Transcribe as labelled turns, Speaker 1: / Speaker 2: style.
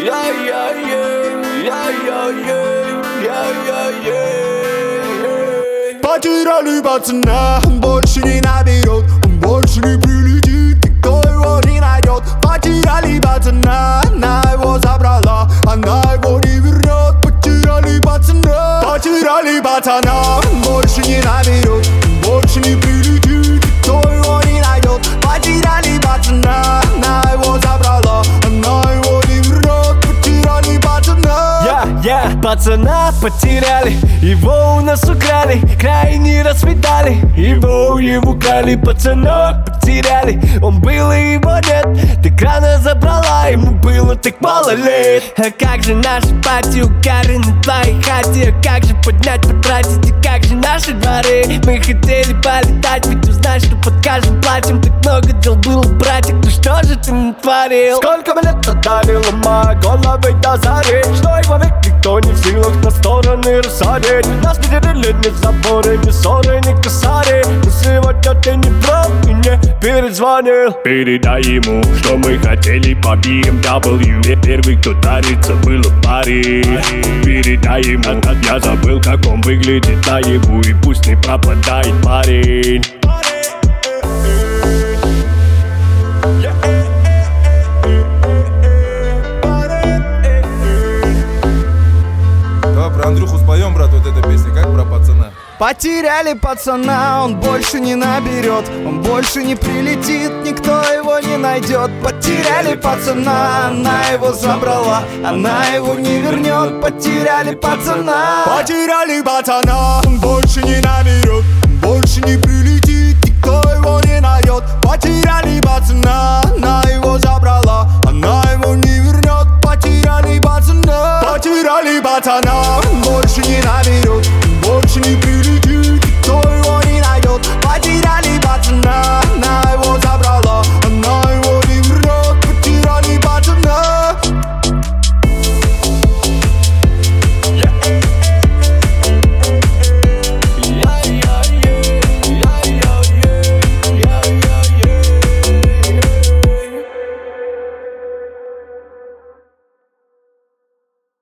Speaker 1: Потеряли пацана, он больше не наберет, он больше не прилетит, никто его не найдет. Потеряли пацана, она его забрала, она его не вернет. Потеряли пацана, он больше не наберет, он больше не прилетит, никто его не найдет. Потеряли пацана, она его забрала, она его не вернет. Потеряли пацана.
Speaker 2: Пацана потеряли, его у нас украли, крайне расцветали, его украли. Пацана потеряли, он был и его нет. Ты крана забрала, ему было так мало лет. А как же наши пати у Кары на твоей хате? А как же поднять, потратить, и как же наши дворы? Мы хотели полетать, ведь узнать, что под каждым платьем так много дел было, братик. Ну что же ты натворил? Сколько мне лет отдали, ломая головы до зари, что его век никто не в силах на стороны рассадить. Нас не делили ни заборы, ни ссоры, ни косари. Но сегодня ты не прав и не перезвонил. Передай ему, что мы хотели по BMW. Первый, кто дарится, был в паре. Передай ему, я забыл, как он выглядит наяву, и пусть не пропадает парень.
Speaker 3: Про Андрюху споем, брат, вот эта песня, как про пацана.
Speaker 1: Потеряли пацана, он больше не наберет, он больше не прилетит, никто его не найдет. Потеряли пацана, она его забрала, она его не вернет. Потеряли пацана, он больше не наберет, он больше не прилетит.